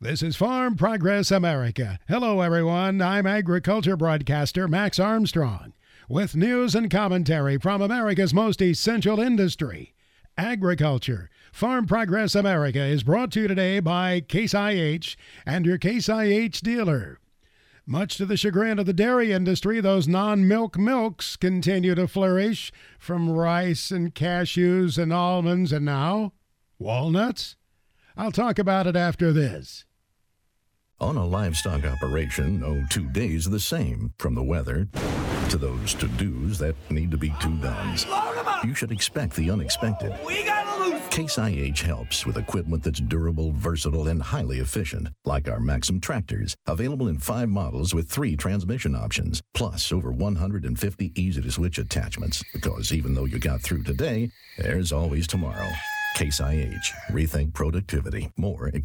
This is Farm Progress America. Hello, everyone. I'm agriculture broadcaster Max Armstrong with news and commentary from America's most essential industry, agriculture. Farm Progress America is brought to you today by Case IH and your Case IH dealer. Much to the chagrin of the dairy industry, those non-milk milks continue to flourish, from rice and cashews and almonds and now walnuts. I'll talk about it after this. On a livestock operation, no 2 days are the same, from the weather to those to-dos that need to be to-dones. You should expect the unexpected. Case IH helps with equipment that's durable, versatile, and highly efficient, like our Maxim tractors, available in 5 models with 3 transmission options, plus over 150 easy-to-switch attachments, because even though you got through today, there's always tomorrow. Case IH. Rethink productivity. More at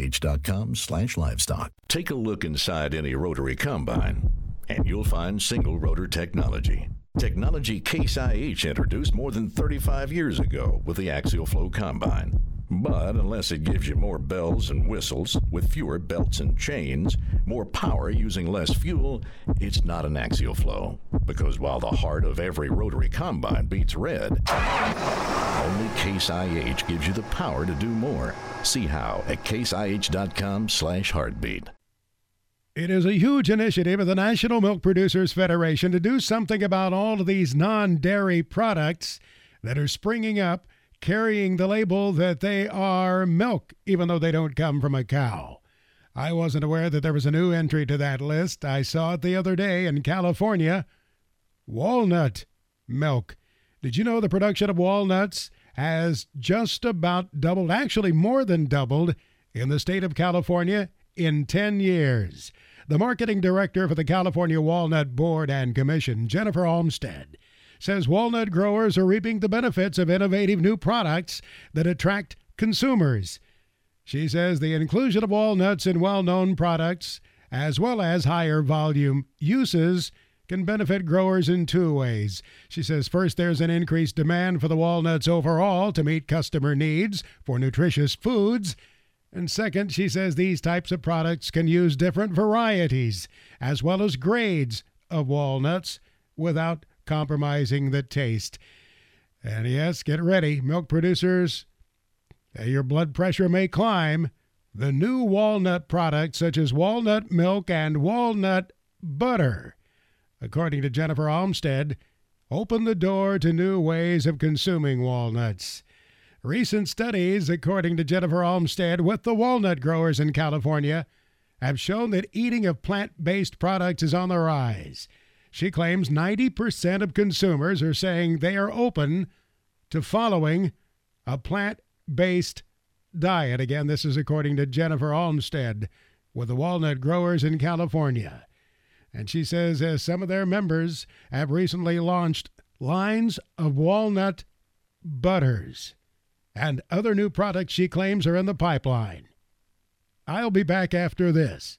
caseih.com/livestock. Take a look inside any rotary combine, and you'll find single rotor technology. Technology Case IH introduced more than 35 years ago with the Axial Flow Combine. But unless it gives you more bells and whistles with fewer belts and chains, more power using less fuel, it's not an axial flow. Because while the heart of every rotary combine beats red, only Case IH gives you the power to do more. See how at caseih.com/heartbeat. It is a huge initiative of the National Milk Producers Federation to do something about all of these non-dairy products that are springing up, carrying the label that they are milk, even though they don't come from a cow. I wasn't aware that there was a new entry to that list. I saw it the other day in California. Walnut milk. Did you know the production of walnuts has just about doubled, actually more than doubled, in the state of California in 10 years? The marketing director for the California Walnut Board and Commission, Jennifer Olmstead, says walnut growers are reaping the benefits of innovative new products that attract consumers. She says the inclusion of walnuts in well-known products, as well as higher volume uses, can benefit growers in 2 ways. She says first, there's an increased demand for the walnuts overall to meet customer needs for nutritious foods. And second, she says these types of products can use different varieties as well as grades of walnuts without compromising the taste. And yes, get ready, milk producers. Your blood pressure may climb. The new walnut products, such as walnut milk and walnut butter, according to Jennifer Olmstead, open the door to new ways of consuming walnuts. Recent studies, according to Jennifer Olmstead, with the walnut growers in California, have shown that eating of plant-based products is on the rise. She claims 90% of consumers are saying they are open to following a plant-based diet. Again, this is according to Jennifer Olmstead with the walnut growers in California. And she says some of their members have recently launched lines of walnut butters, and other new products she claims are in the pipeline. I'll be back after this.